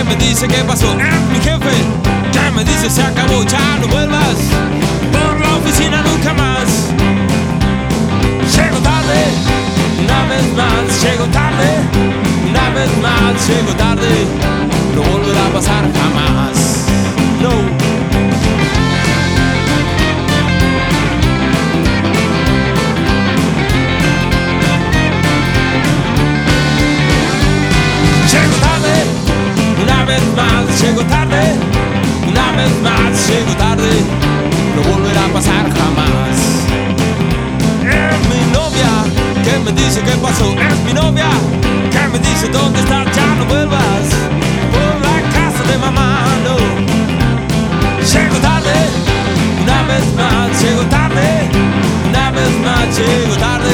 me dice qué pasó, mi jefe, que me dice se acabó, ya no vuelvas por la oficina nunca más. Llego tarde, una vez más, llego tarde, una vez más, llego tarde, no volverá a pasar jamás, no. Llego tarde, una vez más, llego tarde, una vez más, llego tarde, no volverá a pasar jamás. Es mi novia que me dice qué pasó, es mi novia que me dice dónde estás, ya no vuelvas por la casa de mamá, no. Llego tarde, una vez más, llego tarde, una vez más, llego tarde.